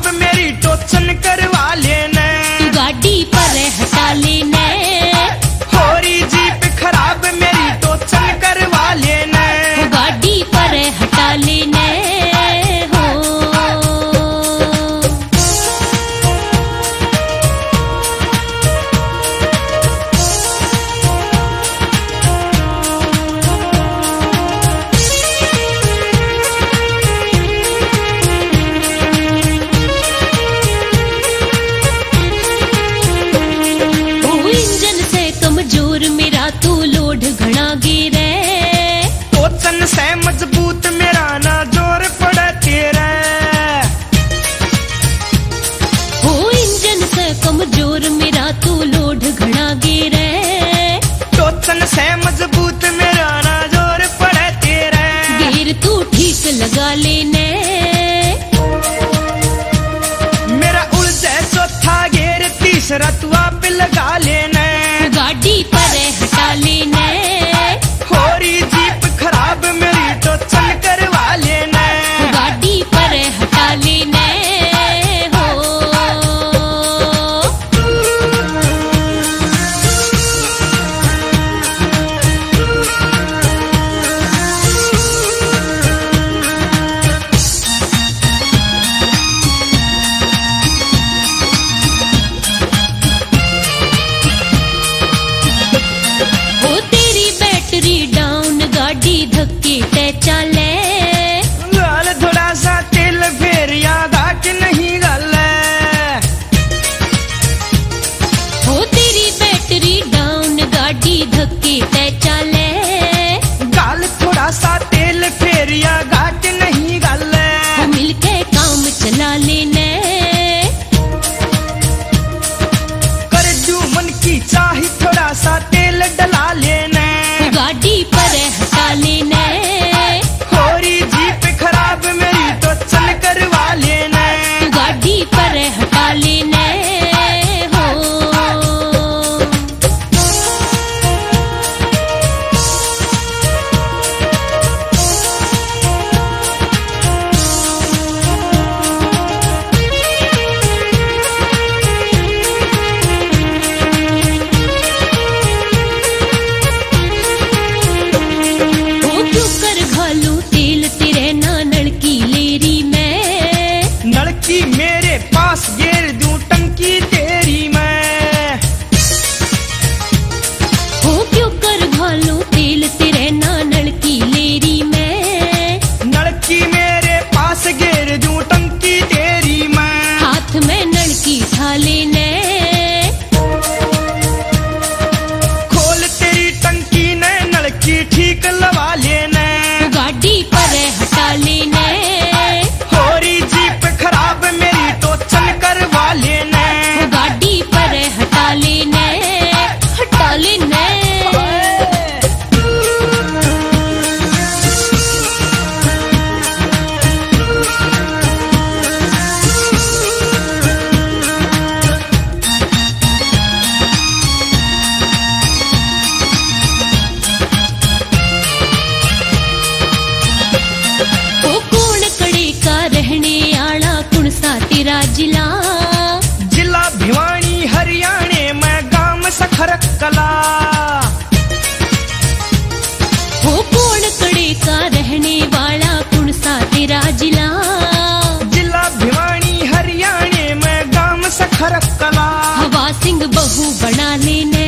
खराब मेरी टोचन करवा लेने। तू गाड़ी पर हटा लेने। होरी जीप खराब मेरी टोचन करवा लेने। तू गाड़ी पर हटा लेने हो। कमजोर मेरा तू लोड घना गिरे। टोचन से मजबूत मेरा ना जोर पड़े तेरे। हो इंजन से कमजोर मेरा तू लोड घना गिरे। टोचन से मजबूत मेरा ना जोर पड़े तेरे। गिर तू ठीक लगा लेने। मेरा उलझे चौथा गेर तीसरा तू आप लगा लेने। गाड़ी पर हटा लेने। होरी जीप खराब मेरी टोचन करवा लेने। गाड़ी पर हटा लेने हो। गाड़ी धक्के ते चले। गाल थोड़ा सा तेल फेरिया घाट नहीं गले। हो तेरी बैटरी डाउन गाड़ी धक्के ते चले। गाल थोड़ा सा तेल फेरिया घाट नहीं गले। हो मिलके काम चला लेने। कर जू मन की चाही थोड़ा सा तेल डला लेने। गाड़ी पर हटा लेने। होरी जीप खराब मेरी टोचन करवा लेने। गाड़ी पर हटा लेने हो। मेरे पास गिर दूं टंकी तेरी मैं। हो क्यों कर भालू तेल तेरे ना नलकी लेरी मैं। नलकी मेरे पास गिर दूं टंकी तेरी मैं। हाथ में नलकी उठा लेने। खोल तेरी टंकी ने नलकी ठीक लगा लेने। गाड़ी पर हटा लेने। होरी जीप खराब मेरी टोचन करवा लेने। गाड़ी पर हटा लेने। हटा लेने। ओ कौन कड़े का रहने आला कौन सा तेरा जिला। जिला भिवानी हरियाणे में गांव सखर कला। हो कौन कड़े का रहने वाला कौन सा तेरा जिला। जिला भिवानी हरियाणे में गांव सखर कला। हवा सिंह बहू बना लेने।